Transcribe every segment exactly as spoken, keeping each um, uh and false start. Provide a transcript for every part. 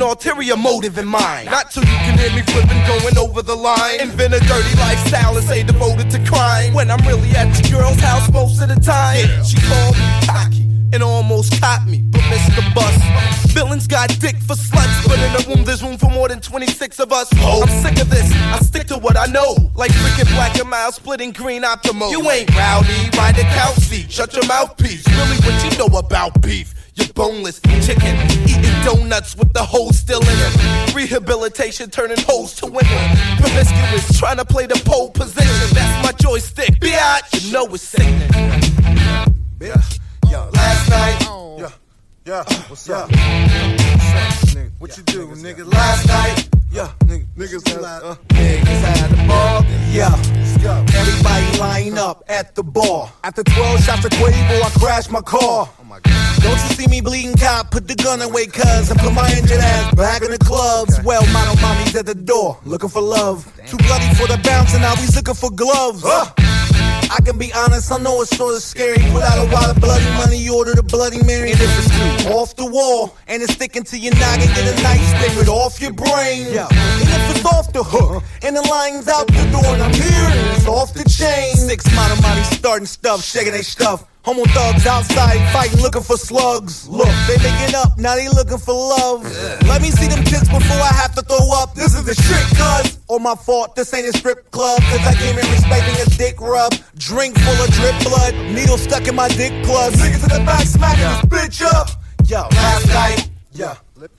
ulterior motive in mind. Not till you can hear me flipping, going over the line. Invent a dirty lifestyle and say devoted to crime, when I'm really at your girl's house most of the time. Yeah. She called me cocky and almost caught me, but missed the bus. Villains got dick for sluts, but in the room there's room for more than twenty-six of us. Oh. I'm sick of this, I stick to what I know, like freaking Black and Mild splitting green Optimo. You ain't rowdy, ride a couch seat, shut your mouthpiece. Really what you know about beef? You're boneless chicken, eating donuts with the hoes still in it. Rehabilitation turning hoes to women. Promiscuous, trying to play the pole position. That's my joystick, biatch. You know it's sickening. Yeah, yeah. Last night, yeah, yeah. What's up? What's up, nigga? What you do, nigga? Last night, yeah, nigga, niggas had, uh, niggas had the ball. Yeah, everybody line up at the bar. After twelve shots of Quavo, I crashed my car. Oh my God. Don't you see me bleeding cop? Put the gun away, cuz I put my injured ass back in the clubs. Well, model mommies at the door, looking for love. Too bloody for the bounce, and now we looking for gloves. Uh. I can be honest, I know it's sort of scary. Put out a wad of bloody money, order the Bloody Mary. And if it's too off the wall, and it's sticking to your noggin, get a nice stick it off your brain. Yeah. And if it's off the hook, and the line's out the door, and I'm here, and it's off the chain. Six model money starting stuff, shaking they stuff. Homo thugs outside fighting, looking for slugs. Look, they making up, now they looking for love. Let me see them tits before I have to throw up. This is the shit, cuz. Or my fault, this ain't a strip club. Cause I came in respecting a dick rub. Drink full of drip blood, needle stuck in my dick plus. Niggas in the back smacking yeah. this bitch up. Yo, last night, yeah.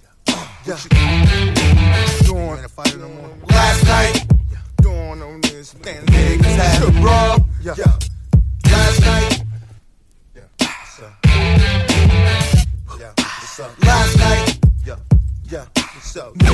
Yeah. Doing a fight no more. Last night, yeah. Doing on this. Damn niggas had a brawl. Yeah. Last night. Yeah, what's up? Last night, yeah, yeah, what's up?